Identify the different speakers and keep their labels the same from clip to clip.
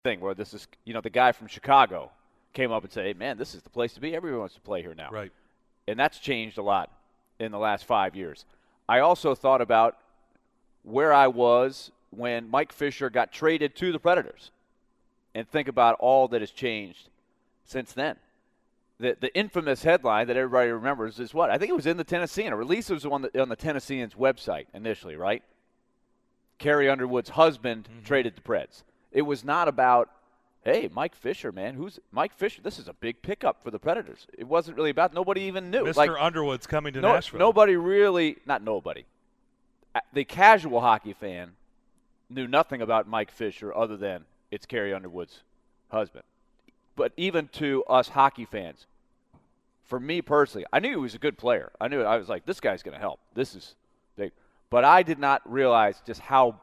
Speaker 1: thing where this is, the guy from Chicago came up and said, hey, man, this is the place to be. Everyone wants to play here now.
Speaker 2: Right.
Speaker 1: And that's changed a lot in the last 5 years. I also thought about where I was when Mike Fisher got traded to the Predators and think about all that has changed since then. The infamous headline that everybody remembers is what? I think it was in the Tennessean, or at least it was on the Tennessean's website initially, right? Carrie Underwood's husband traded the Preds. It was not about, hey, Mike Fisher, man. Who's Mike Fisher? This is a big pickup for the Predators. It wasn't really about, nobody even knew.
Speaker 2: Mr. Underwood's coming to Nashville.
Speaker 1: Nobody really, not nobody. The casual hockey fan knew nothing about Mike Fisher other than it's Carrie Underwood's husband. But even to us hockey fans, for me personally, I knew he was a good player. I was like, this guy's going to help. This is big. But I did not realize just how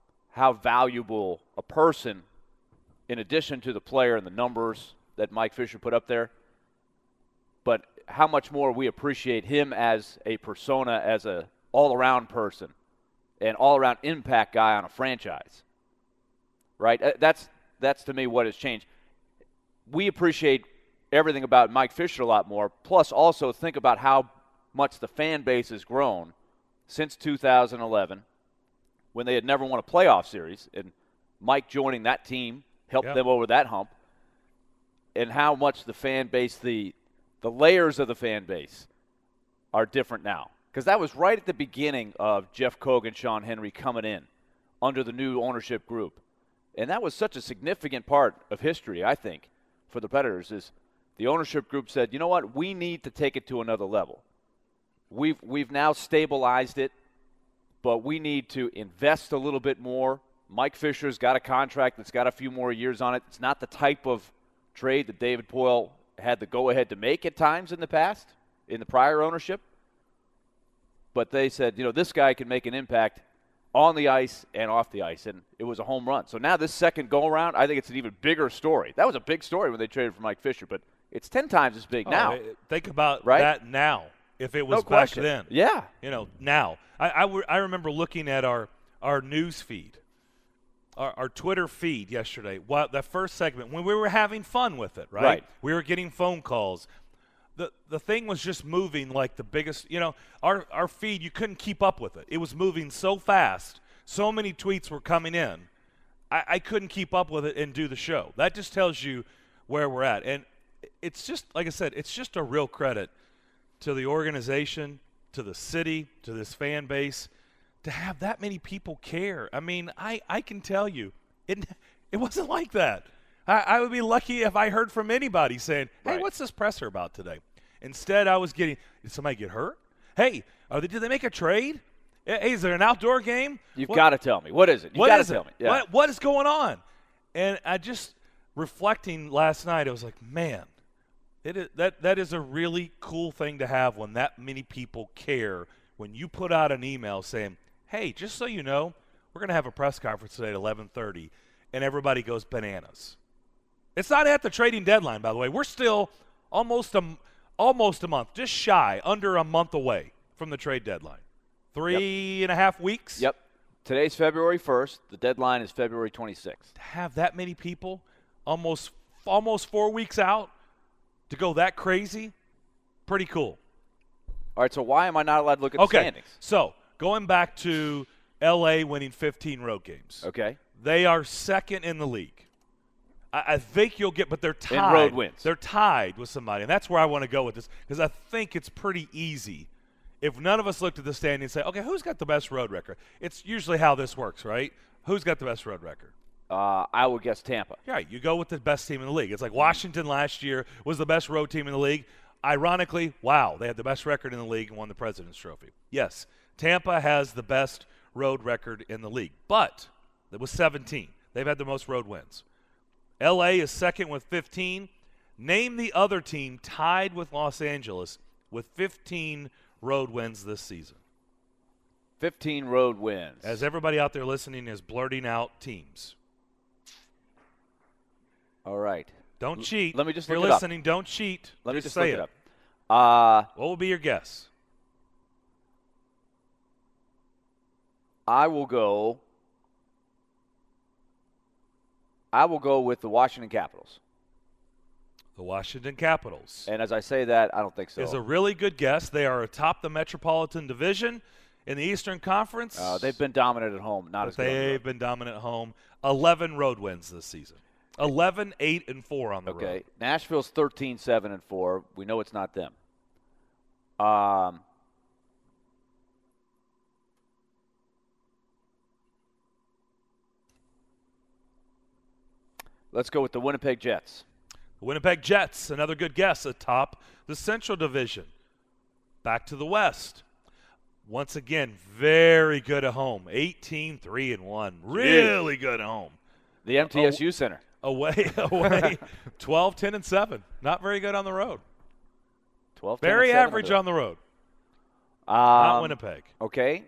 Speaker 1: valuable a person, in addition to the player and the numbers that Mike Fisher put up there, but how much more we appreciate him as a persona, as a all-around person, an all-around impact guy on a franchise. Right? That's to me what has changed. We appreciate everything about Mike Fisher a lot more, plus also think about how much the fan base has grown since 2011, when they had never won a playoff series, and Mike joining that team helped them over that hump, and how much the fan base, the layers of the fan base are different now. Because that was right at the beginning of Jeff Kogan, Sean Henry coming in under the new ownership group. And that was such a significant part of history, I think, for the Predators, is the ownership group said, you know what, we need to take it to another level. We've now stabilized it, but we need to invest a little bit more. Mike Fisher's got a contract that's got a few more years on it. It's not the type of trade that David Poile had the go-ahead to make at times in the past, in the prior ownership. But they said, this guy can make an impact on the ice and off the ice, and it was a home run. So now this second go-around, I think it's an even bigger story. That was a big story when they traded for Mike Fisher, but it's 10 times as big now.
Speaker 2: Think about that now. If it was back then.
Speaker 1: Yeah.
Speaker 2: Now. I remember looking at our news feed, our Twitter feed yesterday, that first segment, when we were having fun with it, right? We were getting phone calls. The thing was just moving like the biggest, our feed, you couldn't keep up with it. It was moving so fast. So many tweets were coming in. I couldn't keep up with it and do the show. That just tells you where we're at. And it's just, like I said, it's just a real credit to the organization, to the city, to this fan base, to have that many people care. I mean, I can tell you, it wasn't like that. I would be lucky if I heard from anybody saying, hey, what's this presser about today? Instead, I was getting, did somebody get hurt? Hey, did they make a trade? Hey, is there an outdoor game?
Speaker 1: You've got to tell me. What is it? You've got to tell me. Yeah.
Speaker 2: What is going on? And I just, reflecting last night, I was like, man, that is a really cool thing to have when that many people care. When you put out an email saying, hey, just so you know, we're going to have a press conference today at 11:30, and everybody goes bananas. It's not at the trading deadline, by the way. We're still almost a month, just shy, under a month away from the trade deadline. 3.5 weeks?
Speaker 1: Yep. Today's February 1st. The deadline is February 26th.
Speaker 2: To have that many people almost 4 weeks out to go that crazy, pretty cool.
Speaker 1: All right, so why am I not allowed to look at the standings?
Speaker 2: So going back to L.A. winning 15 road games.
Speaker 1: Okay.
Speaker 2: They are second in the league. I think you'll get, but they're tied.
Speaker 1: In road wins.
Speaker 2: They're tied with somebody, and that's where I want to go with this, because I think it's pretty easy. If none of us looked at the standing and say, okay, who's got the best road record? It's usually how this works, right? Who's got the best road record?
Speaker 1: I would guess Tampa.
Speaker 2: Yeah, you go with the best team in the league. It's like Washington last year was the best road team in the league. Ironically, wow, they had the best record in the league and won the President's Trophy. Yes, Tampa has the best road record in the league, but it was 17. They've had the most road wins. L.A. is second with 15. Name the other team tied with Los Angeles with 15 road wins this season.
Speaker 1: 15 road wins.
Speaker 2: As everybody out there listening is blurting out teams.
Speaker 1: All right.
Speaker 2: Don't cheat.
Speaker 1: Let me just
Speaker 2: look
Speaker 1: it up.
Speaker 2: If you're listening, don't cheat.
Speaker 1: Let me
Speaker 2: just
Speaker 1: look
Speaker 2: say
Speaker 1: it up.
Speaker 2: What will be your guess?
Speaker 1: I will go I will go with the Washington Capitals.
Speaker 2: The Washington Capitals.
Speaker 1: And as I say that, I don't think so.
Speaker 2: Is a really good guess. They are atop the Metropolitan Division in the Eastern Conference.
Speaker 1: They've been dominant at home, not as good.
Speaker 2: They've been dominant at home. 11 road wins this season. 11, 8, and 4 on the road.
Speaker 1: Okay. Nashville's 13, 7, and 4. We know it's not them. Let's go with the Winnipeg Jets.
Speaker 2: The Winnipeg Jets, another good guess, atop the Central Division. Back to the West. Once again, very good at home. 18, 3, and 1. Really good at home.
Speaker 1: The MTSU Center.
Speaker 2: Away. 12, 10, and 7. Not very good on the road.
Speaker 1: 12,
Speaker 2: very average on the road. Not Winnipeg.
Speaker 1: Okay.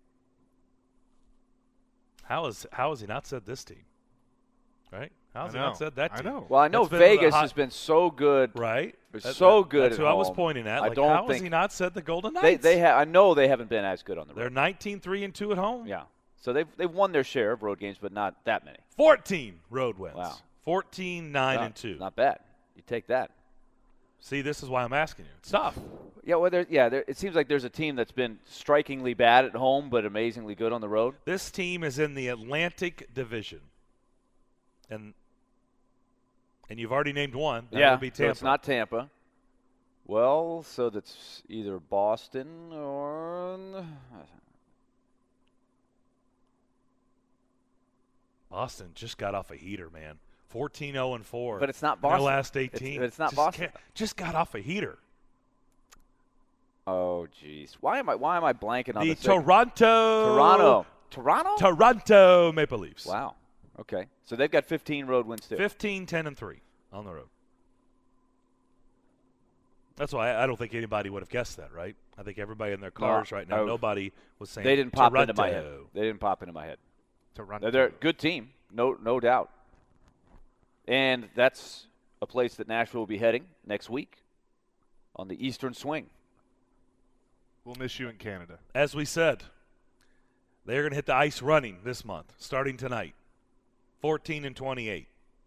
Speaker 2: How has he not said this team? Right? How has he not said that team?
Speaker 3: I know.
Speaker 1: Well, I know Vegas has been so good.
Speaker 2: Right.
Speaker 1: So good.
Speaker 2: That's who I was pointing at. Like, how has he not said the Golden Knights?
Speaker 1: I know they haven't been as good on the road.
Speaker 2: They're 19, 3, and 2 at home.
Speaker 1: Yeah. So they've won their share of road games, but not that many.
Speaker 2: 14 road wins.
Speaker 1: Wow.
Speaker 2: 14, 9, and 2.
Speaker 1: Not bad. You take that.
Speaker 2: See, this is why I'm asking you. It's tough.
Speaker 1: Yeah, well, it seems like there's a team that's been strikingly bad at home but amazingly good on the road.
Speaker 2: This team is in the Atlantic Division. And you've already named one. That would be Tampa.
Speaker 1: So it's not Tampa. Well, so that's either Boston or
Speaker 2: Boston just got off a heater, man. 14-0 and 4.
Speaker 1: But it's not Boston.
Speaker 2: Their last 18.
Speaker 1: It's not Boston.
Speaker 2: Just got off a heater.
Speaker 1: Oh, jeez. Why am I blanking on
Speaker 2: the
Speaker 1: Toronto
Speaker 2: Maple Leafs.
Speaker 1: Wow. Okay. So they've got 15 road wins too.
Speaker 2: 15, 10, and 3 on the road. That's why I don't think anybody would have guessed that, right? I think everybody in their cars right now, nobody was saying
Speaker 1: they didn't pop
Speaker 2: Toronto.
Speaker 1: into my head. They didn't pop into my head.
Speaker 3: Toronto.
Speaker 1: They're a good team, no doubt. And that's a place that Nashville will be heading next week on the Eastern Swing.
Speaker 3: We'll miss you in Canada.
Speaker 2: As we said, they're going to hit the ice running this month, starting tonight. 14 and 28.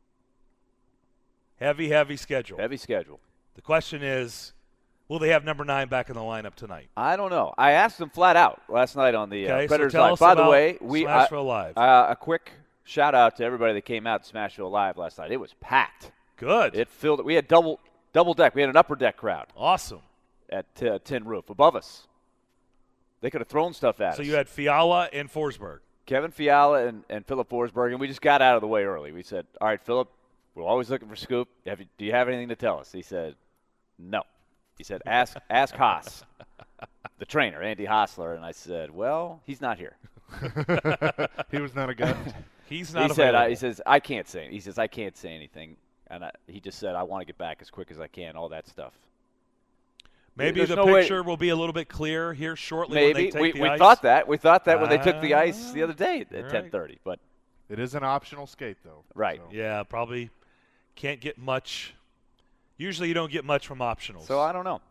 Speaker 2: Heavy schedule.
Speaker 1: Heavy schedule.
Speaker 2: The question is, will they have number 9 back in the lineup tonight?
Speaker 1: I don't know. I asked them flat out last night on the Predators
Speaker 2: so
Speaker 1: Live. By the way,
Speaker 2: Smashville Live.
Speaker 1: A quick shout out to everybody that came out to Smashville Live last night. It was packed.
Speaker 2: Good.
Speaker 1: It filled. We had double deck. We had an upper deck crowd.
Speaker 2: Awesome.
Speaker 1: At Tin Roof above us. They could have thrown stuff at us.
Speaker 2: So you had Fiala and Forsberg.
Speaker 1: Kevin Fiala and Philip Forsberg, and we just got out of the way early. We said, all right, Philip, we're always looking for Scoop. Do you have anything to tell us? He said, no. He said, ask Haas, the trainer, Andy Hosler. And I said, well, he's not here.
Speaker 3: He was not a guy.
Speaker 2: He's not
Speaker 1: available. He says, I can't say. He says, I can't say anything. And he just said, I want to get back as quick as I can, all that stuff.
Speaker 2: Maybe the picture will be a little bit clearer here shortly.
Speaker 1: Maybe
Speaker 2: when they take
Speaker 1: we
Speaker 2: ice.
Speaker 1: thought that. We thought that when they took the ice the other day at 10:30. But
Speaker 3: it is an optional skate, though.
Speaker 1: Right.
Speaker 3: So.
Speaker 2: Yeah, probably can't get much. Usually, you don't get much from optionals.
Speaker 1: So I don't know.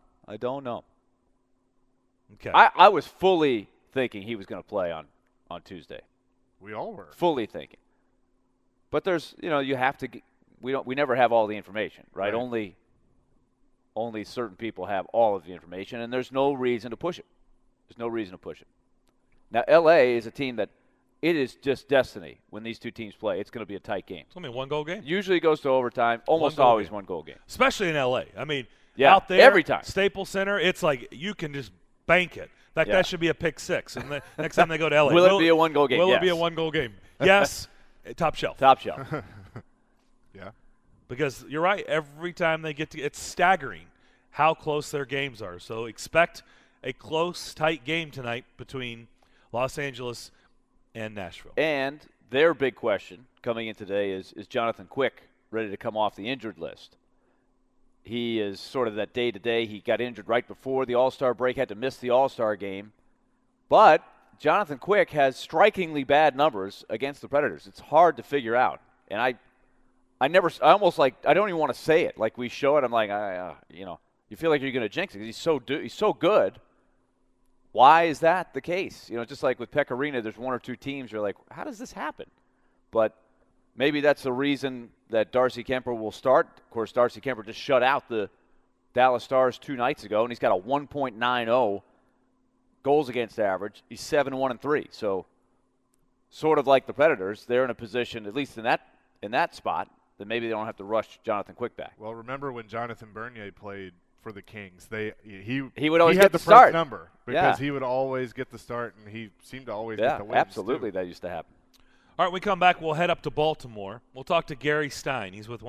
Speaker 2: Okay.
Speaker 1: I was fully thinking he was going to play on Tuesday.
Speaker 3: We all were
Speaker 1: fully thinking. But there's, you have to. We never have all the information, right? Only certain people have all of the information, and there's no reason to push it. Now, L.A. is a team that it is just destiny when these two teams play. It's going to be a tight game.
Speaker 2: It's going to be a one-goal game.
Speaker 1: Usually goes to overtime, almost always one-goal game.
Speaker 2: Especially in L.A. I mean,
Speaker 1: out
Speaker 2: there,
Speaker 1: every time.
Speaker 2: Staples Center, it's like you can just bank it. In fact, that should be a pick 6. And the next time they go to L.A.
Speaker 1: Will it be a one-goal game?
Speaker 2: Will it be a one-goal game? Yes. Top shelf.
Speaker 3: Yeah.
Speaker 2: Because you're right. Every time they get to – it's staggering how close their games are. So expect a close, tight game tonight between Los Angeles and Nashville.
Speaker 1: And their big question coming in today is Jonathan Quick ready to come off the injured list? He is sort of that day-to-day. He got injured right before the All-Star break, had to miss the All-Star game. But Jonathan Quick has strikingly bad numbers against the Predators. It's hard to figure out. And I almost like, I don't even want to say it. Like we show it, I'm like, you feel like you're going to jinx it because he's so good. Why is that the case? Just like with Pekka Rinne, there's one or two teams you're like, how does this happen? But maybe that's the reason that Darcy Kemper will start. Of course, Darcy Kemper just shut out the Dallas Stars 2 nights ago, and he's got a 1.90 goals against average. He's 7-1-3. So sort of like the Predators, they're in a position, at least in that spot, that maybe they don't have to rush Jonathan Quick back.
Speaker 3: Well, remember when Jonathan Bernier played for the Kings? He
Speaker 1: would always get
Speaker 3: the
Speaker 1: start.
Speaker 3: first number because he would always get the start, and he seemed to always get the wins.
Speaker 1: Absolutely,
Speaker 3: too.
Speaker 1: that used to happen.
Speaker 2: All right, when we come back, we'll head up to Baltimore. We'll talk to Gary Stein. He's with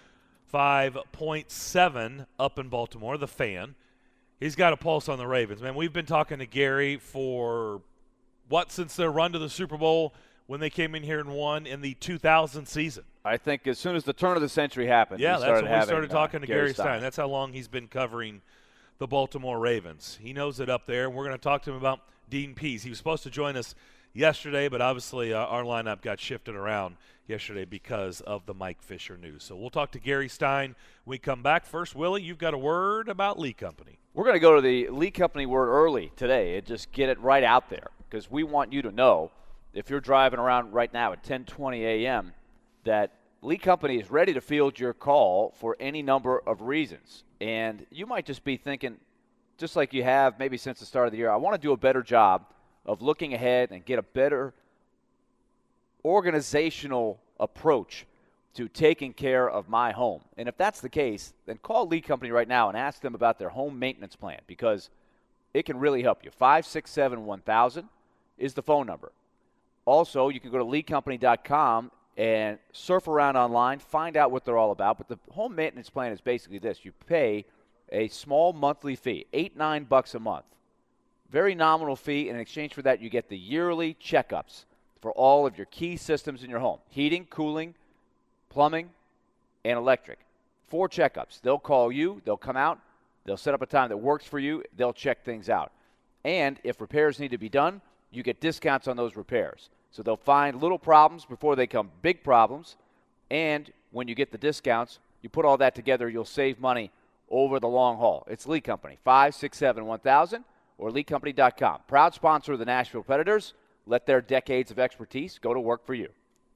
Speaker 2: 105.7 up in Baltimore, the Fan. He's got a pulse on the Ravens. Man, we've been talking to Gary for, since their run to the Super Bowl when they came in here and won in the 2000 season.
Speaker 1: I think as soon as the turn of the century happened,
Speaker 2: that's when we started talking to Gary
Speaker 1: Stein.
Speaker 2: That's how long he's been covering the Baltimore Ravens. He knows it up there. We're going to talk to him about Dean Pease. He was supposed to join us yesterday, but obviously our lineup got shifted around yesterday because of the Mike Fisher news. So we'll talk to Gary Stein when we come back. First, Willie, you've got a word about Lee Company.
Speaker 1: We're going to go to the Lee Company word early today and just get it right out there because we want you to know, if you're driving around right now at 10:20 a.m., that Lee Company is ready to field your call for any number of reasons. And you might just be thinking, just like you have maybe since the start of the year, I want to do a better job of looking ahead and get a better organizational approach to taking care of my home. And if that's the case, then call Lee Company right now and ask them about their home maintenance plan because it can really help you. 567-1000 is the phone number. Also, you can go to leecompany.com and surf around online, find out what they're all about. But the home maintenance plan is basically this. You pay a small monthly fee, $8-9 a month. Very nominal fee. In exchange for that, you get the yearly checkups for all of your key systems in your home. Heating, cooling, plumbing, and electric. 4 checkups. They'll call you. They'll come out. They'll set up a time that works for you. They'll check things out. And if repairs need to be done, you get discounts on those repairs. So they'll find little problems before they become big problems. And when you get the discounts, you put all that together, you'll save money over the long haul. It's Lee Company, 567-1000 or leecompany.com. Proud sponsor of the Nashville Predators. Let their decades of expertise go to work for you.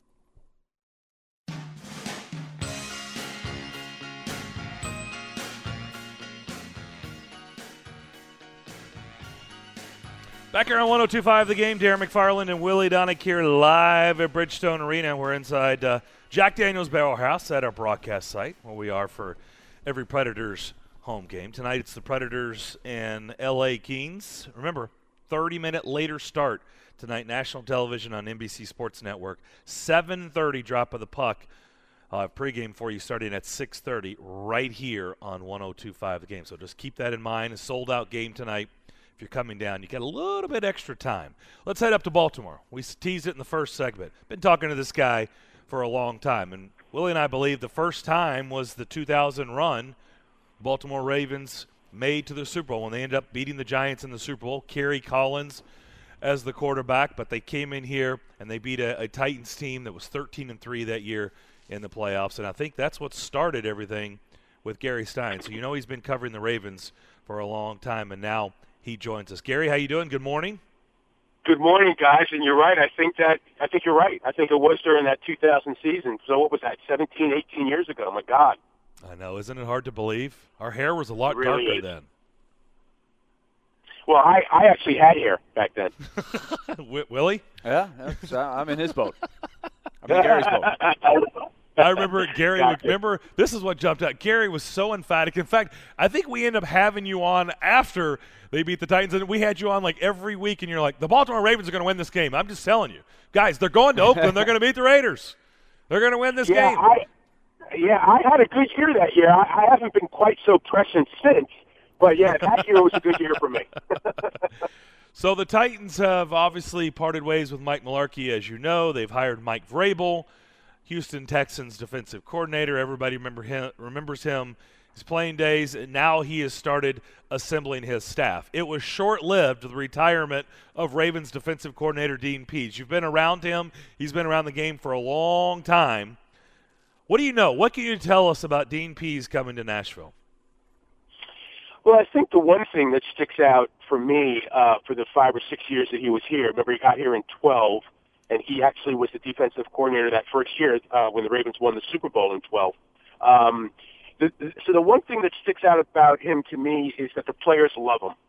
Speaker 2: Back here on 102.5 The Game, Darren McFarland and Willie Donick here live at Bridgestone Arena. We're inside Jack Daniels Barrel House at our broadcast site where we are for every Predators home game. Tonight it's the Predators and L.A. Kings. Remember, 30-minute later start tonight, national television on NBC Sports Network. 7:30 drop of the puck. Pregame for you starting at 6:30 right here on 102.5 The Game. So just keep that in mind. A sold-out game tonight. If you're coming down, you get a little bit extra time. Let's head up to Baltimore. We teased it in the first segment. Been talking to this guy for a long time, and Willie and I believe the first time was the 2000 run Baltimore Ravens made to the Super Bowl when they ended up beating the Giants in the Super Bowl. Kerry Collins as the quarterback, but they came in here and they beat a Titans team that was 13-3 that year in the playoffs, and I think that's what started everything with Gary Stein. So you know he's been covering the Ravens for a long time, and now he joins us. Gary, how you doing? Good morning.
Speaker 4: Good morning, guys. And you're right. I think you're right. I think it was during that 2000 season. So what was that, 17, 18 years ago? My God.
Speaker 2: I know. Isn't it hard to believe? Our hair was a lot
Speaker 4: really
Speaker 2: darker
Speaker 4: is.
Speaker 2: then.
Speaker 4: Well, I actually had hair back then.
Speaker 2: Willie?
Speaker 1: Yeah, I'm in his boat. I'm in Gary's boat.
Speaker 2: I remember Gary. Remember, this is what jumped out. Gary was so emphatic. In fact, I think we ended up having you on after they beat the Titans, and we had you on like every week, and you're like, the Baltimore Ravens are going to win this game. I'm just telling you. Guys, they're going to Oakland. They're going to beat the Raiders. They're going to win this game.
Speaker 4: I had a good year that year. I haven't been quite so prescient since, but yeah, that year was a good year for me.
Speaker 2: So the Titans have obviously parted ways with Mike Mularkey, as you know. They've hired Mike Vrabel, Houston Texans defensive coordinator. Everybody remembers him, his playing days, and now he has started assembling his staff. It was short-lived, the retirement of Ravens defensive coordinator Dean Pease. You've been around him. He's been around the game for a long time. What do you know? What can you tell us about Dean Pease coming to Nashville?
Speaker 4: Well, I think the one thing that sticks out for me for the 5 or 6 years that he was here, remember he got here in 12, and he actually was the defensive coordinator that first year when the Ravens won the Super Bowl in 12. So the one thing that sticks out about him to me is that the players love him.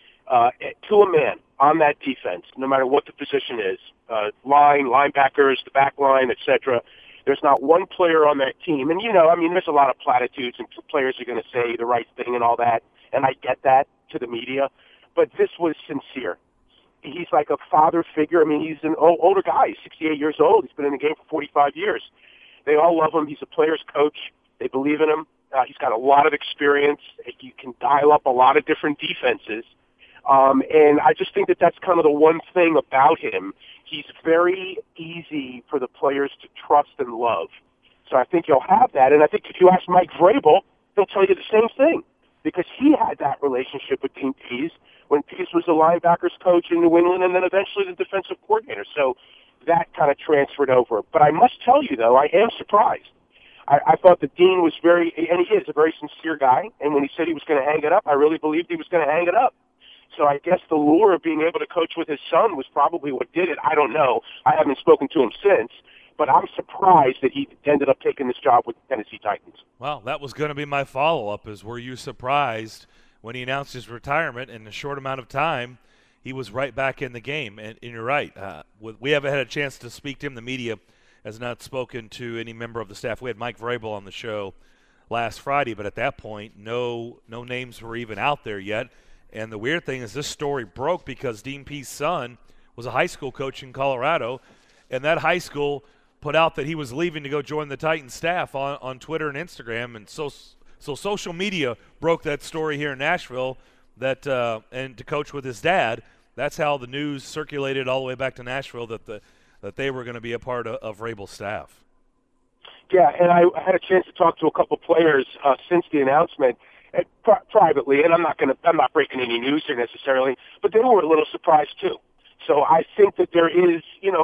Speaker 4: To a man on that defense, no matter what the position is, linebackers, the back line, etc. There's not one player on that team. And, there's a lot of platitudes and players are going to say the right thing and all that. And I get that to the media. But this was sincere. He's like a father figure. He's an older guy. He's 68 years old. He's been in the game for 45 years. They all love him. He's a player's coach. They believe in him. He's got a lot of experience. You can dial up a lot of different defenses. And I just think that that's kind of the one thing about him. He's very easy for the players to trust and love. So I think he'll have that. And I think if you ask Mike Vrabel, he'll tell you the same thing because he had that relationship with Dean Pease when Pease was the linebackers coach in New England and then eventually the defensive coordinator. So that kind of transferred over. But I must tell you, though, I am surprised. I thought that Dean was and he is a very sincere guy. And when he said he was going to hang it up, I really believed he was going to hang it up. So I guess the lure of being able to coach with his son was probably what did it. I don't know. I haven't spoken to him since. But I'm surprised that he ended up taking this job with the Tennessee Titans.
Speaker 2: Well, that was going to be my follow-up is were you surprised when he announced his retirement in a short amount of time, he was right back in the game? And you're right. We haven't had a chance to speak to him. The media has not spoken to any member of the staff. We had Mike Vrabel on the show last Friday, but at that point, no names were even out there yet. And the weird thing is this story broke because Dean Pease's son was a high school coach in Colorado, and that high school put out that he was leaving to go join the Titans staff on Twitter and Instagram. And so social media broke that story here in Nashville that and to coach with his dad. That's how the news circulated all the way back to Nashville that they were going to be a part of Vrabel's staff.
Speaker 4: Yeah, and I had a chance to talk to a couple players since the announcement. Privately, and I'm not breaking any news here necessarily, but they were a little surprised too. So I think that there is,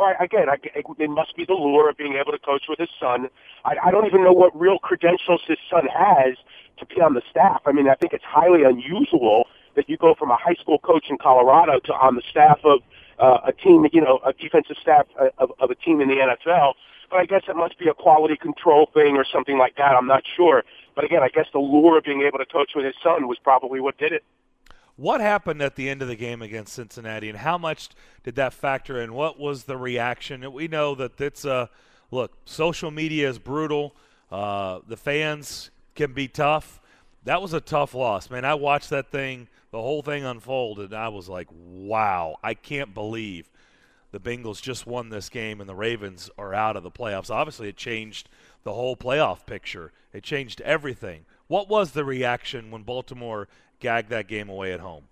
Speaker 4: it must be the lure of being able to coach with his son. I don't even know what real credentials his son has to be on the staff. I think it's highly unusual that you go from a high school coach in Colorado to on the staff of a team, a defensive staff of a team in the NFL. But I guess it must be a quality control thing or something like that. I'm not sure. But again, I guess the lure of being able to coach with his son was probably what did it.
Speaker 2: What happened at the end of the game against Cincinnati, and how much did that factor in? What was the reaction? We know that it's look, social media is brutal. The fans can be tough. That was a tough loss, man. I watched that thing, the whole thing unfold, and I was like, wow, I can't believe the Bengals just won this game and the Ravens are out of the playoffs. Obviously, it changed the whole playoff picture. It changed everything. What was the reaction when Baltimore gagged that game away at home?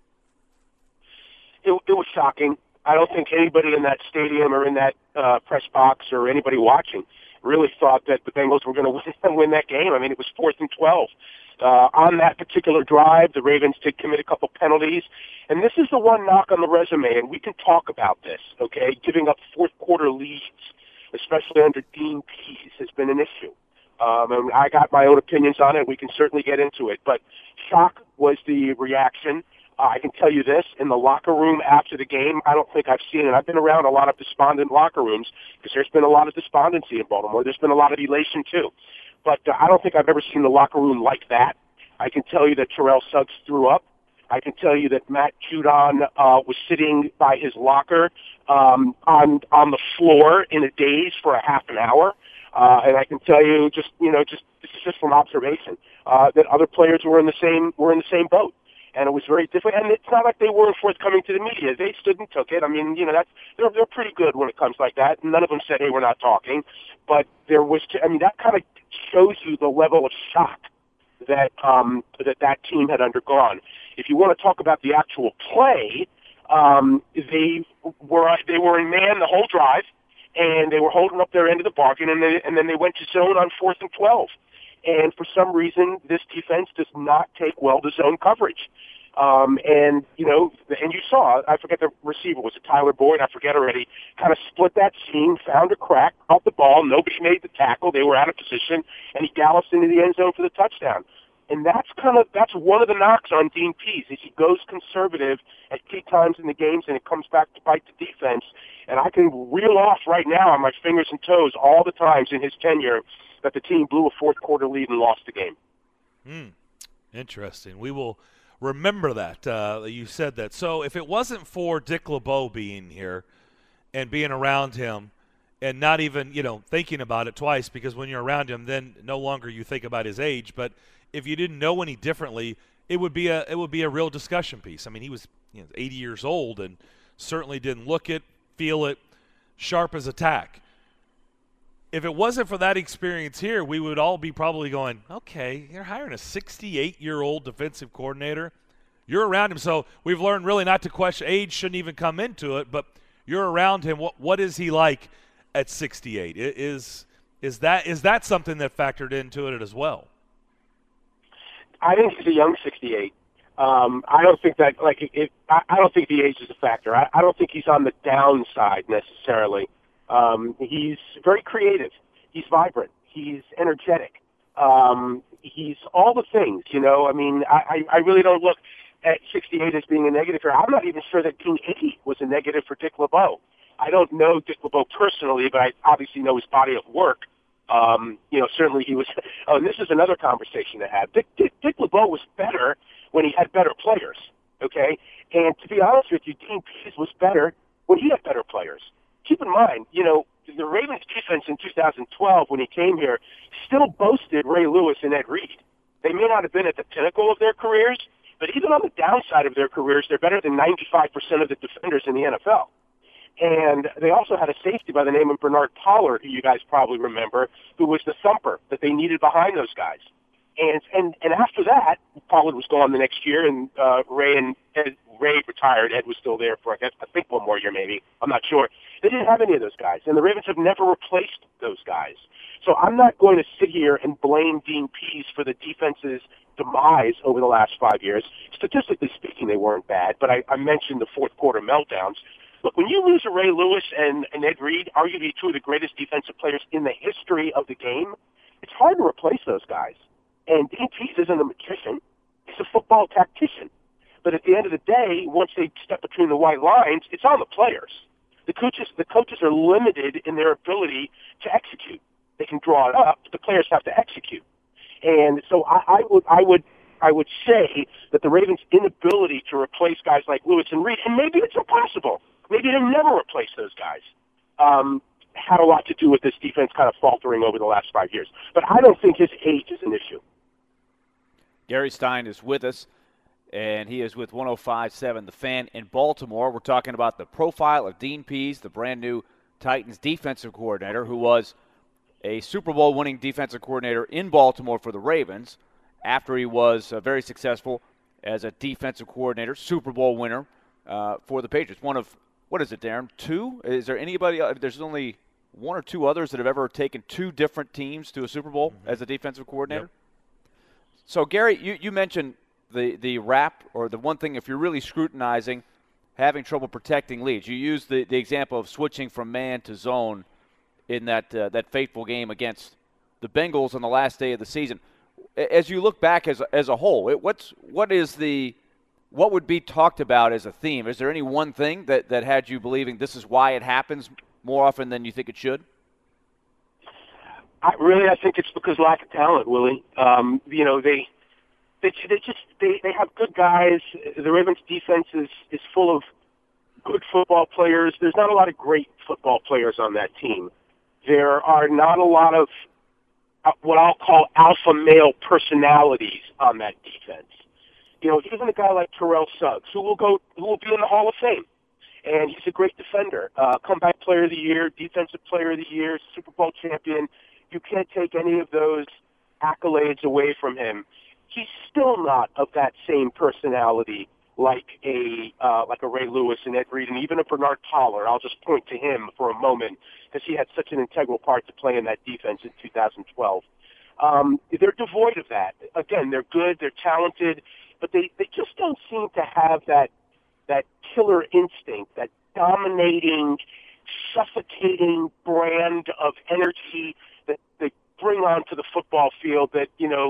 Speaker 4: It was shocking. I don't think anybody in that stadium or in that press box or anybody watching really thought that the Bengals were going to win that game. It was 4th and 12. On that particular drive, the Ravens did commit a couple penalties. And this is the one knock on the resume, and we can talk about this, okay? Giving up fourth-quarter leads, especially under Dean Pease, has been an issue. And I got my own opinions on it. We can certainly get into it. But shock was the reaction. I can tell you this, in the locker room after the game, I don't think I've seen it. I've been around a lot of despondent locker rooms because there's been a lot of despondency in Baltimore. There's been a lot of elation, too. But I don't think I've ever seen the locker room like that. I can tell you that Terrell Suggs threw up. I can tell you that Matt Judon was sitting by his locker on the floor in a daze for a half an hour. And I can tell you, this is just from observation, that other players were in the same boat. And it was very different. And it's not like they weren't forthcoming to the media. They stood and took it. They're pretty good when it comes like that. None of them said, hey, we're not talking. But there was, that kind of shows you the level of shock that that team had undergone. If you want to talk about the actual play, they were in man the whole drive, and they were holding up their end of the bargain, and then they went to zone on 4th and 12. And for some reason, this defense does not take well to zone coverage. And you saw, I forget the receiver, was it Tyler Boyd? I forget already, kind of split that seam, found a crack, caught the ball, nobody made the tackle, they were out of position, and he gallops into the end zone for the touchdown. And that's one of the knocks on Dean Pease is he goes conservative at key times in the games, and it comes back to bite the defense. And I can reel off right now on my fingers and toes all the times in his tenure that the team blew a fourth-quarter lead and lost the game.
Speaker 2: Interesting. We will remember that. You said that. So if it wasn't for Dick LeBeau being here and being around him and not even, thinking about it twice, because when you're around him, then no longer you think about his age, but if you didn't know any differently, it would be a real discussion piece. I mean, he was 80 years old and certainly didn't look it, feel it, sharp as a tack. If it wasn't for that experience here, we would all be probably going, okay, you're hiring a 68-year-old defensive coordinator. You're around him. So we've learned really not to question. Age shouldn't even come into it, but you're around him. What is he like at 68? Is that something that factored into it as well?
Speaker 4: I think he's a young 68. I don't think that I don't think the age is a factor. I don't think he's on the downside necessarily. He's very creative. He's vibrant. He's energetic. He's all the things, I mean, I really don't look at 68 as being a negative here. I'm not even sure that being 80 was a negative for Dick LeBeau. I don't know Dick LeBeau personally, but I obviously know his body of work. Certainly he was. Oh, and this is another conversation to have. Dick LeBeau was better when he had better players. Okay, and to be honest with you, Dean Pease was better when he had better players. Keep in mind, the Ravens defense in 2012 when he came here still boasted Ray Lewis and Ed Reed. They may not have been at the pinnacle of their careers, but even on the downside of their careers, they're better than 95% of the defenders in the NFL. And they also had a safety by the name of Bernard Pollard, who you guys probably remember, who was the thumper that they needed behind those guys. And after that, Pollard was gone the next year, and Ray retired. Ed was still there for, I think, one more year maybe. I'm not sure. They didn't have any of those guys, and the Ravens have never replaced those guys. So I'm not going to sit here and blame Dean Pease for the defense's demise over the last 5 years. Statistically speaking, they weren't bad, but I mentioned the fourth-quarter meltdowns. Look, when you lose a Ray Lewis and Ed Reed, arguably two of the greatest defensive players in the history of the game, it's hard to replace those guys. And Dean Pease isn't a magician. He's a football tactician. But at the end of the day, once they step between the white lines, it's on the players. The coaches are limited in their ability to execute. They can draw it up, but the players have to execute. And so I would say that the Ravens' inability to replace guys like Lewis and Reed, and maybe it's impossible, maybe they'll never replace those guys, had a lot to do with this defense kind of faltering over the last 5 years. But I don't think his age is an issue.
Speaker 1: Gary Stein is with us, and he is with 105.7 The Fan in Baltimore. We're talking about the profile of Dean Pease, the brand-new Titans defensive coordinator, who was a Super Bowl winning defensive coordinator in Baltimore for the Ravens after he was very successful as a defensive coordinator, Super Bowl winner for the Patriots. One of, what is it, Darren, two? Is there anybody, there's only one or two others that have ever taken two different teams to a Super Bowl as a defensive coordinator? Yep. So, Gary, you mentioned the rap, or the one thing, if you're really scrutinizing, having trouble protecting leads. You used the example of switching from man to zone in that fateful game against the Bengals on the last day of the season. As you look back as a whole, what would be talked about as a theme? Is there any one thing that had you believing this is why it happens more often than you think it should?
Speaker 4: I think it's because lack of talent, Willie. They have good guys. The Ravens defense is full of good football players. There's not a lot of great football players on that team. There are not a lot of what I'll call alpha male personalities on that defense. Even a guy like Terrell Suggs, who will be in the Hall of Fame, and he's a great defender, comeback player of the year, defensive player of the year, Super Bowl champion. You can't take any of those accolades away from him. He's still not of that same personality like a Ray Lewis and Ed Reed and even a Bernard Pollard. I'll just point to him for a moment because he had such an integral part to play in that defense in 2012. They're devoid of that. Again, they're good, they're talented, but they just don't seem to have that killer instinct, that dominating, suffocating brand of energy that they bring onto the football field that,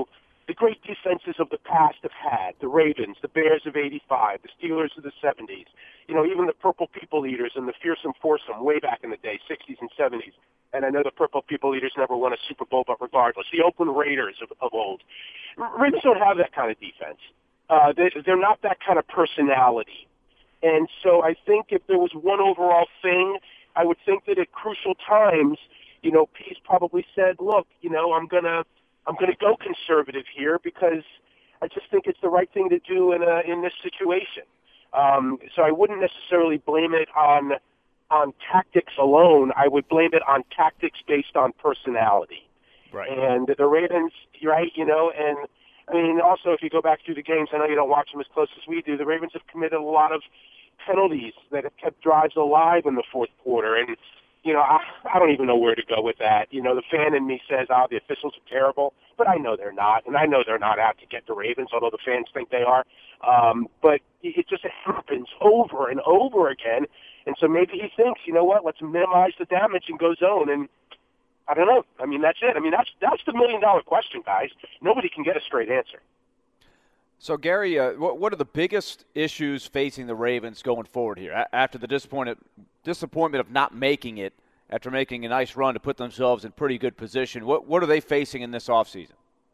Speaker 4: the great defenses of the past have had, the Ravens, the Bears of '85, the Steelers of the '70s, even the Purple People Eaters and the Fearsome Foursome way back in the day, '60s and '70s. And I know the Purple People Eaters never won a Super Bowl, but regardless, the Oakland Raiders of old. Ravens don't have that kind of defense. They're not that kind of personality. And so I think if there was one overall thing, I would think that at crucial times, Pease probably said, look, I'm gonna go conservative here because I just think it's the right thing to do in this situation. So I wouldn't necessarily blame it on tactics alone. I would blame it on tactics based on personality.
Speaker 1: Right.
Speaker 4: And the Ravens, right, and I mean, also if you go back through the games, I know you don't watch them as close as we do, the Ravens have committed a lot of penalties that have kept drives alive in the fourth quarter. And, I don't even know where to go with that. The fan in me says, the officials are terrible, but I know they're not. And I know they're not out to get the Ravens, although the fans think they are. But it just happens over and over again. And so maybe he thinks, let's minimize the damage and go zone. And I don't know. I mean, that's it. I mean, that's the million-dollar question, guys. Nobody can get a straight answer.
Speaker 1: So, Gary, what are the biggest issues facing the Ravens going forward here after the disappointment of not making it after making a nice run to put themselves in pretty good position? What are they facing in this offseason?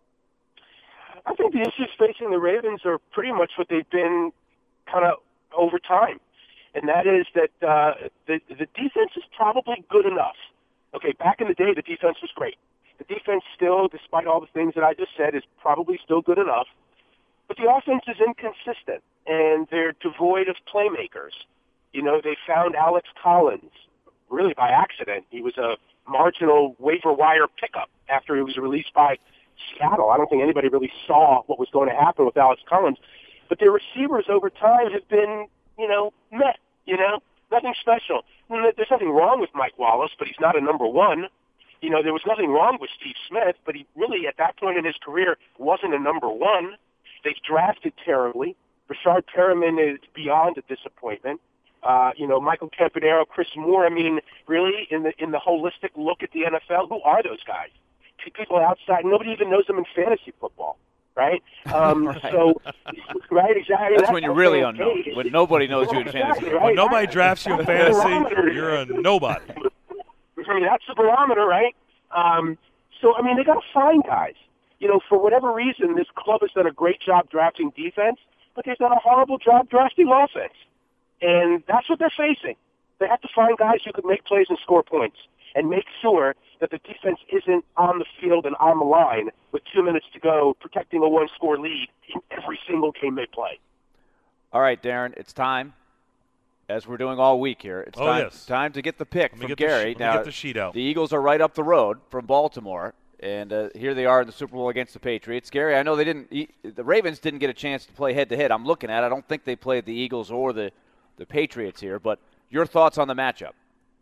Speaker 4: I think the issues facing the Ravens are pretty much what they've been kind of over time, and that is that the defense is probably good enough. Okay, back in the day, the defense was great. The defense still, despite all the things that I just said, is probably still good enough. But the offense is inconsistent, and they're devoid of playmakers. They found Alex Collins, really by accident. He was a marginal waiver wire pickup after he was released by Seattle. I don't think anybody really saw what was going to happen with Alex Collins. But their receivers over time have been, meh, nothing special. There's nothing wrong with Mike Wallace, but he's not a number one. There was nothing wrong with Steve Smith, but he really, at that point in his career, wasn't a number one. They've drafted terribly. Rashard Perriman is beyond a disappointment. Michael Campanaro, Chris Moore. I mean, really, in the holistic look at the NFL, who are those guys? People outside, nobody even knows them in fantasy football, right?
Speaker 1: Right.
Speaker 4: So, right, exactly.
Speaker 1: That's when you're really unknown, when nobody knows you in fantasy.
Speaker 4: Exactly, right?
Speaker 2: When nobody drafts you in fantasy, you're a nobody.
Speaker 4: I mean, that's the barometer, right? So, I mean, they got to find guys. For whatever reason, this club has done a great job drafting defense, but they've done a horrible job drafting offense. And that's what they're facing. They have to find guys who can make plays and score points and make sure that the defense isn't on the field and on the line with 2 minutes to go, protecting a one-score lead in every single game they play.
Speaker 1: All right, Darren, it's time, as we're doing all week here. It's time to get the pick from Gary.
Speaker 2: Let me get the sheet out.
Speaker 1: The Eagles are right up the road from Baltimore, and here they are in the Super Bowl against the Patriots. Gary, I know the Ravens didn't get a chance to play head-to-head. I'm looking at it. I don't think they played the Eagles or the Patriots here, but your thoughts on the matchup?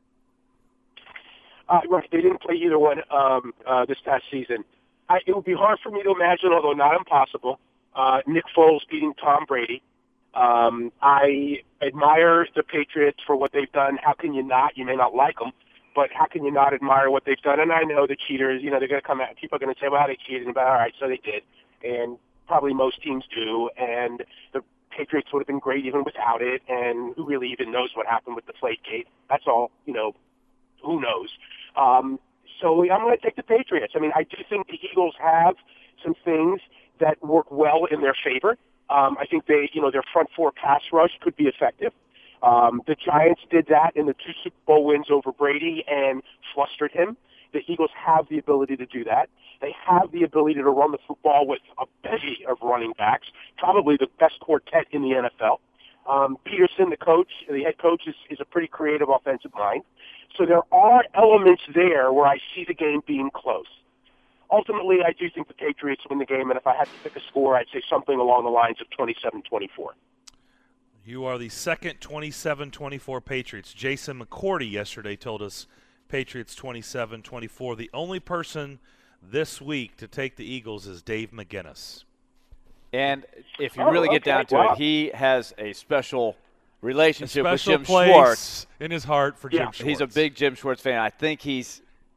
Speaker 4: Right, they didn't play either one this past season. It would be hard for me to imagine, although not impossible, Nick Foles beating Tom Brady. I admire the Patriots for what they've done. How can you not? You may not like them, but how can you not admire what they've done? And I know the cheaters, they're going to come out. People are going to say, well, they cheated. But all right, so they did. And probably most teams do. And the Patriots would have been great even without it. And who really even knows what happened with the Deflategate? That's all, who knows? So I'm going to take the Patriots. I mean, I do think the Eagles have some things that work well in their favor. I think their front four pass rush could be effective. The Giants did that in the 2 Super Bowl wins over Brady and flustered him. The Eagles have the ability to do that. They have the ability to run the football with a bevy of running backs, probably the best quartet in the NFL. Peterson, the head coach, is a pretty creative offensive mind. So there are elements there where I see the game being close. Ultimately, I do think the Patriots win the game, and if I had to pick a score, I'd say something along the lines of 27-24.
Speaker 2: You are the second 27-24 Patriots. Jason McCourty yesterday told us Patriots 27-24. The only person this week to take the Eagles is Dave McGinnis.
Speaker 1: And if you really get down to it, he has a special relationship with Jim
Speaker 2: place
Speaker 1: Schwartz
Speaker 2: in his heart for Jim Schwartz.
Speaker 1: He's a big Jim Schwartz fan. I think he's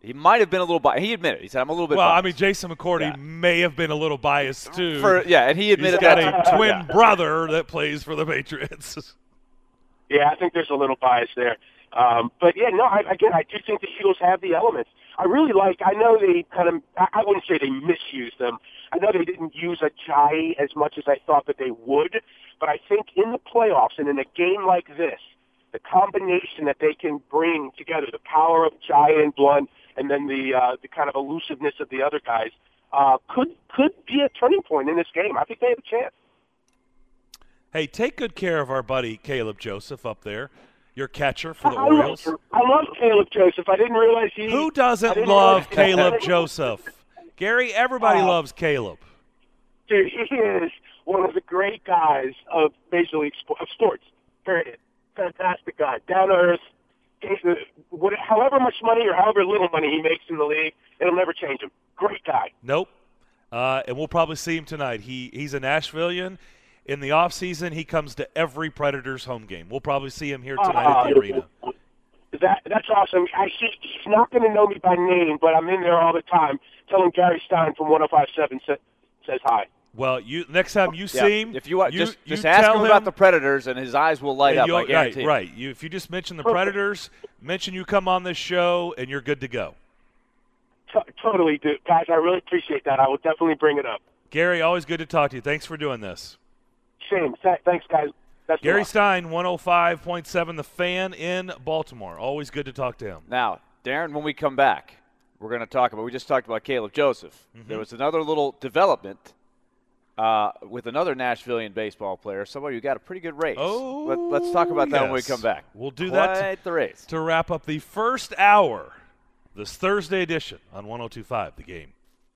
Speaker 1: He might have been a little biased. He admitted. He said, I'm a little bit
Speaker 2: biased.
Speaker 1: biased.
Speaker 2: I mean, Jason McCourty may have been a little biased, too.
Speaker 1: And he admitted
Speaker 2: He's got
Speaker 1: that.
Speaker 2: a twin brother that plays for the Patriots.
Speaker 4: Yeah, I think there's a little bias there. But, yeah, no, I do think the Eagles have the elements. I know they I wouldn't say they misused them. I know they didn't use Ajayi as much as I thought that they would. But I think in the playoffs and in a game like this, the combination that they can bring together, the power of Ajayi and Blunt, and then the kind of elusiveness of the other guys, could be a turning point in this game. I think they have a chance.
Speaker 2: Hey, take good care of our buddy Caleb Joseph up there, your catcher for the Orioles.
Speaker 4: I love Caleb Joseph. I didn't realize he.
Speaker 2: Who doesn't love Caleb Joseph? Gary, everybody loves Caleb.
Speaker 4: Dude, he is one of the great guys of Major League sports. Period. Fantastic guy. Down to earth. However much money or however little money he makes in the league, it'll never change him. Great guy.
Speaker 2: Nope. And we'll probably see him tonight. He's a Nashvilleian. In the offseason, he comes to every Predators home game. We'll probably see him here tonight at the arena.
Speaker 4: That's awesome. He's not going to know me by name, but I'm in there all the time. Tell him Gary Stein from 105.7 says hi.
Speaker 2: Well, next time you see him,
Speaker 1: if you just ask him about the Predators, and his eyes will light up. I guarantee.
Speaker 2: Right. If you just mention the Predators, mention you come on this show, and you're good to go.
Speaker 4: Totally, dude. Guys, I really appreciate that. I will definitely bring it up.
Speaker 2: Gary, always good to talk to you. Thanks for doing this.
Speaker 4: Same. Thanks, guys.
Speaker 2: Gary Stein, 105.7 The Fan in Baltimore. Always good to talk to him.
Speaker 1: Now, Darren, when we come back, we're going to talk about – we just talked about Caleb Joseph. Mm-hmm. There was another little development with another Nashvilleian baseball player, somebody who got a pretty good raise.
Speaker 2: Oh,
Speaker 1: let's talk about that when we come back.
Speaker 2: We'll do
Speaker 1: Quite
Speaker 2: that
Speaker 1: the raise.
Speaker 2: To wrap up the first hour, this Thursday edition on 102.5 The Game.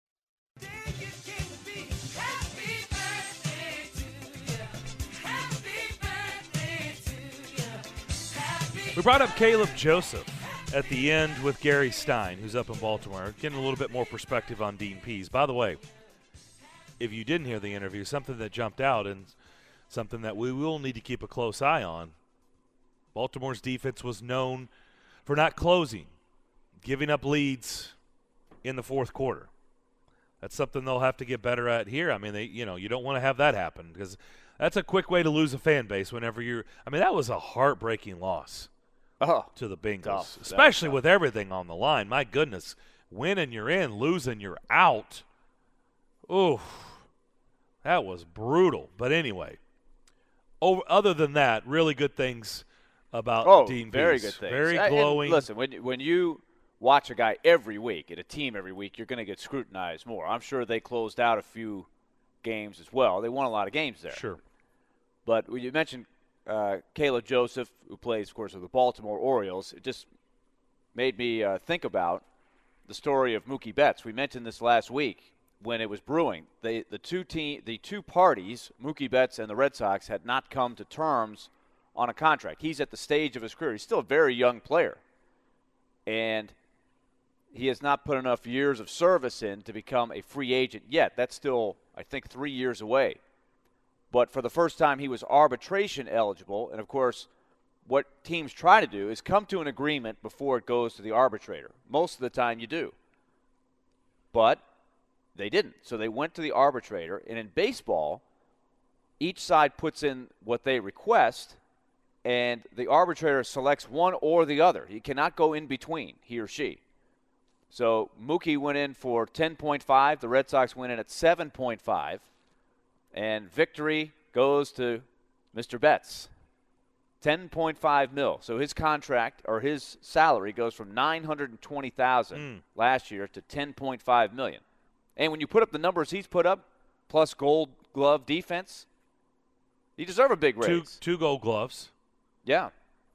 Speaker 2: We brought up Caleb Joseph at the end with Gary Stein, who's up in Baltimore, getting a little bit more perspective on Dean Pease. By the way, if you didn't hear the interview, something that jumped out and something that we will need to keep a close eye on, Baltimore's defense was known for not closing, giving up leads in the fourth quarter. That's something they'll have to get better at here. I mean, you don't want to have that happen because that's a quick way to lose a fan base whenever that was a heartbreaking loss. To the Bengals,
Speaker 1: tough.
Speaker 2: especially with everything on the line. My goodness, winning you're in, losing you're out. Oof, that was brutal. But anyway, other than that, really good things about Dean Pease.
Speaker 1: Very good things.
Speaker 2: Very glowing.
Speaker 1: Listen, when you watch a guy every week at a team every week, you're going to get scrutinized more. I'm sure they closed out a few games as well. They won a lot of games there.
Speaker 2: Sure.
Speaker 1: But when you mentioned Caleb Joseph, who plays, of course, with the Baltimore Orioles, it just made me think about the story of Mookie Betts. We mentioned this last week when it was brewing. The two parties, Mookie Betts and the Red Sox, had not come to terms on a contract. He's at the stage of his career. He's still a very young player, and he has not put enough years of service in to become a free agent yet. That's still, I think, 3 years away. But for the first time, he was arbitration eligible. And, of course, what teams try to do is come to an agreement before it goes to the arbitrator. Most of the time you do. But they didn't. So they went to the arbitrator. And in baseball, each side puts in what they request, and the arbitrator selects one or the other. He cannot go in between, he or she. So Mookie went in for 10.5. The Red Sox went in at 7.5. And victory goes to Mr. Betts, $10.5 million. So his contract or his salary goes from $920,000 last year to $10.5 million. And when you put up the numbers he's put up, plus Gold Glove defense, he deserves a big raise.
Speaker 2: Two Gold Gloves.
Speaker 1: Yeah.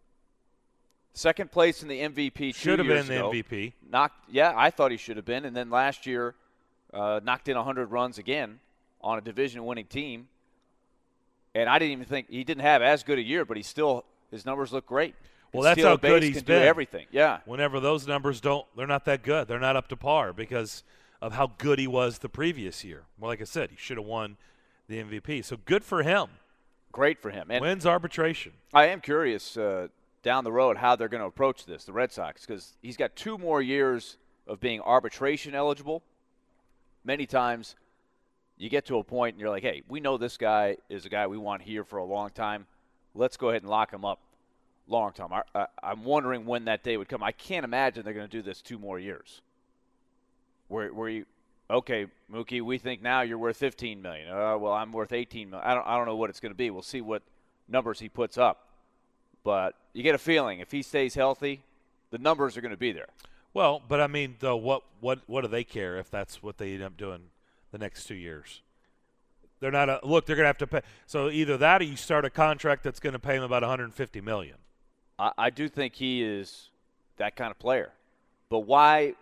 Speaker 1: Second place in the MVP.
Speaker 2: Should have been the
Speaker 1: ago.
Speaker 2: MVP.
Speaker 1: I thought he should have been. And then last year, knocked in 100 runs again on a division-winning team. And I didn't even think – he didn't have as good a year, but his numbers look great.
Speaker 2: Well, that's how good he's been.
Speaker 1: Do everything, yeah.
Speaker 2: Whenever those numbers they're not that good. They're not up to par because of how good he was the previous year. Well, like I said, he should have won the MVP. So good for him.
Speaker 1: Great for him. And
Speaker 2: wins arbitration.
Speaker 1: I am curious down the road how they're going to approach this, the Red Sox, because he's got 2 more years of being arbitration eligible, many times you get to a point and you're like, hey, we know this guy is a guy we want here for a long time. Let's go ahead and lock him up long term. I'm wondering when that day would come. I can't imagine they're going to do this 2 more years. Where you, okay, Mookie, we think now you're worth $15 million. Well, I'm worth $18 million. I don't know what it's going to be. We'll see what numbers he puts up. But you get a feeling if he stays healthy, the numbers are going to be there.
Speaker 2: Well, but I mean, though, what do they care if that's what they end up doing the next 2 years? They're not look. They're going to have to pay. So either that, or you start a contract that's going to pay him about $150 million.
Speaker 1: I do think he is that kind of player, but why?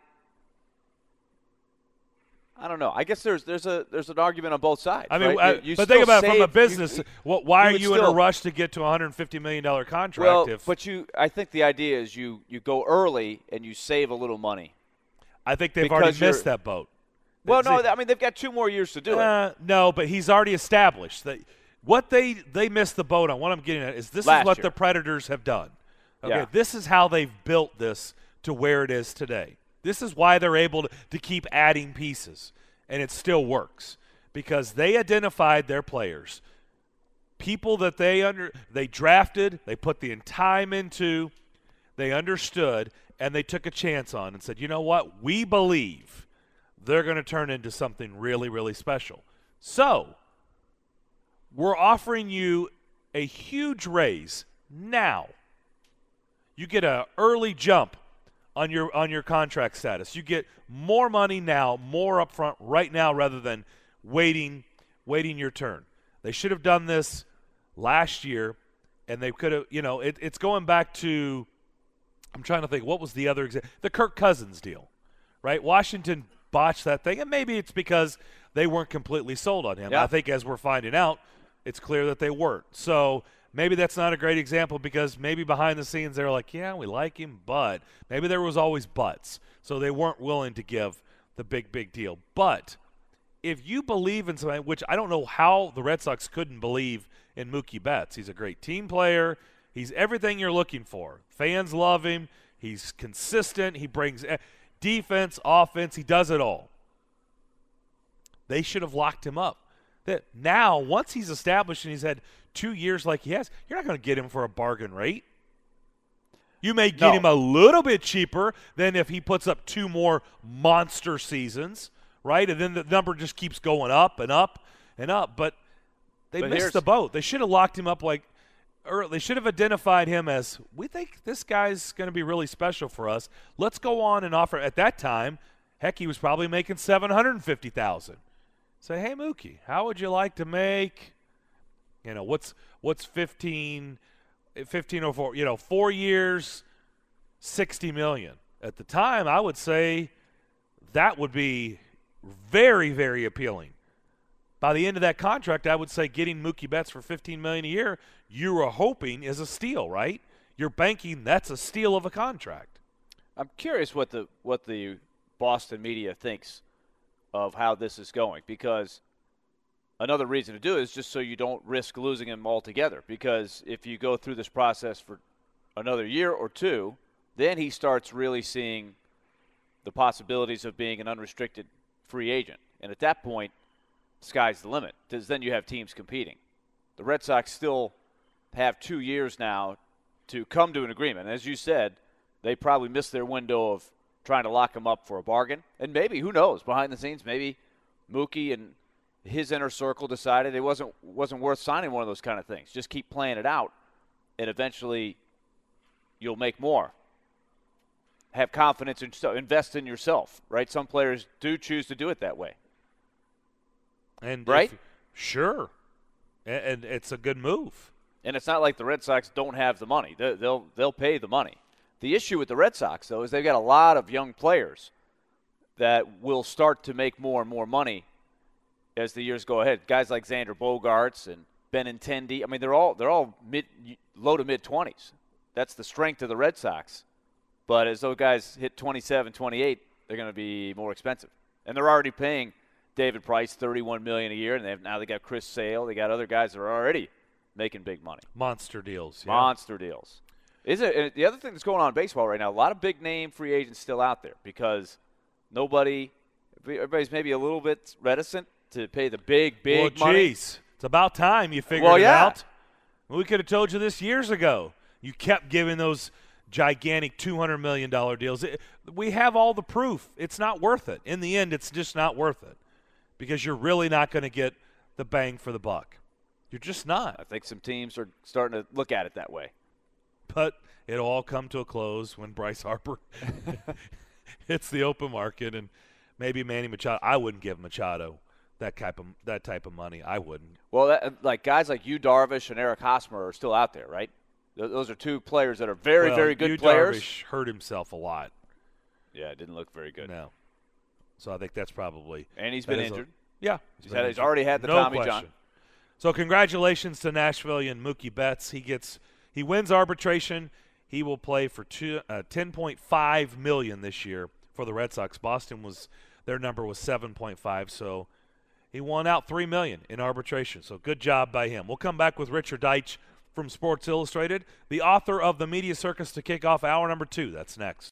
Speaker 1: I don't know. I guess there's an argument on both sides.
Speaker 2: I mean,
Speaker 1: right?
Speaker 2: but think about it from a business. Why are you in a rush to get to a $150 million contract?
Speaker 1: Well, but I think the idea is you go early and you save a little money.
Speaker 2: I think they've already missed that boat.
Speaker 1: Well, no, I mean they've got 2 more years to do it.
Speaker 2: No, but he's already established that what they missed the boat on. What I'm getting at is this
Speaker 1: Last
Speaker 2: is what
Speaker 1: year.
Speaker 2: the Predators have done. Okay,
Speaker 1: Yeah.
Speaker 2: This is how they've built this to where it is today. This is why they're able to keep adding pieces, and it still works because they identified their players, people that they drafted, they put the time into, they understood, and they took a chance on and said, you know what, we believe they're going to turn into something really, really special. So we're offering you a huge raise now. You get an early jump on your contract status. You get more money now, more upfront right now rather than waiting your turn. They should have done this last year, and they could have, it's going back to, I'm trying to think, what was the other example? The Kirk Cousins deal, right? Washington botched that thing, and maybe it's because they weren't completely sold on him.
Speaker 1: Yeah.
Speaker 2: I think as we're finding out, it's clear that they weren't. So maybe that's not a great example because maybe behind the scenes they were like, yeah, we like him, but maybe there was always buts. So they weren't willing to give the big deal. But if you believe in something, which I don't know how the Red Sox couldn't believe in Mookie Betts. He's a great team player. He's everything you're looking for. Fans love him. He's consistent. He brings defense, offense. He does it all. They should have locked him up. That now, once he's established and he's had 2 years like he has, you're not going to get him for a bargain rate. You may get him a little bit cheaper than if he puts up 2 more monster seasons, right? And then the number just keeps going up and up and up. But they missed the boat. They should have locked him up they should have identified him as, we think this guy's going to be really special for us. Let's go on and offer. At that time, heck, he was probably making $750,000. Say, hey, Mookie, how would you like to make, what's 1504, 4 years, $60 million. At the time, I would say that would be very, very appealing. By the end of that contract, I would say getting Mookie Betts for $15 million a year, you were hoping is a steal, right? You're banking that's a steal of a contract.
Speaker 1: I'm curious what the Boston media thinks of how this is going, because another reason to do it is just so you don't risk losing him altogether, because if you go through this process for another year or 2, then he starts really seeing the possibilities of being an unrestricted free agent. And at that point, sky's the limit, because then you have teams competing. The Red Sox still have 2 years now to come to an agreement. And as you said, they probably missed their window of trying to lock him up for a bargain. And maybe, who knows, behind the scenes, maybe Mookie and his inner circle decided it wasn't worth signing one of those kind of things. Just keep playing it out, and eventually you'll make more. Have confidence in yourself. Invest in yourself, right? Some players do choose to do it that way.
Speaker 2: And
Speaker 1: right?
Speaker 2: Sure. And it's a good move.
Speaker 1: And it's not like the Red Sox don't have the money. They'll pay the money. The issue with the Red Sox, though, is they've got a lot of young players that will start to make more and more money as the years go ahead. Guys like Xander Bogaerts and Benintendi. I mean, they're all low to mid-20s. That's the strength of the Red Sox. But as those guys hit 27, 28, they're going to be more expensive. And they're already paying David Price $31 million a year, and now they got Chris Sale. They got other guys that are already making big money.
Speaker 2: Monster deals. Yeah.
Speaker 1: Monster deals. The other thing that's going on in baseball right now, a lot of big-name free agents still out there because everybody's maybe a little bit reticent to pay the big
Speaker 2: well,
Speaker 1: money.
Speaker 2: Geez, it's about time you figured it out. We could have told you this years ago. You kept giving those gigantic $200 million deals. We have all the proof. It's not worth it. In the end, it's just not worth it because you're really not going to get the bang for the buck. You're just not.
Speaker 1: I think some teams are starting to look at it that way.
Speaker 2: But it'll all come to a close when Bryce Harper hits the open market and maybe Manny Machado. I wouldn't give Machado that type of money. I wouldn't.
Speaker 1: Well, like guys like Yu Darvish and Eric Hosmer are still out there, right? Those are two players that are very, very good players.
Speaker 2: Darvish hurt himself a lot.
Speaker 1: Yeah, it didn't look very good.
Speaker 2: No. So I think that's probably.
Speaker 1: And he's been injured.
Speaker 2: Yeah.
Speaker 1: He's already had the
Speaker 2: no
Speaker 1: Tommy
Speaker 2: question.
Speaker 1: John.
Speaker 2: So congratulations to Nashville and Mookie Betts. He wins arbitration. He will play for $10.5 million this year for the Red Sox. Boston their number was 7.5, so he won out $3 million in arbitration. So good job by him. We'll come back with Richard Deitsch from Sports Illustrated, the author of The Media Circus, to kick off hour number 2. That's next.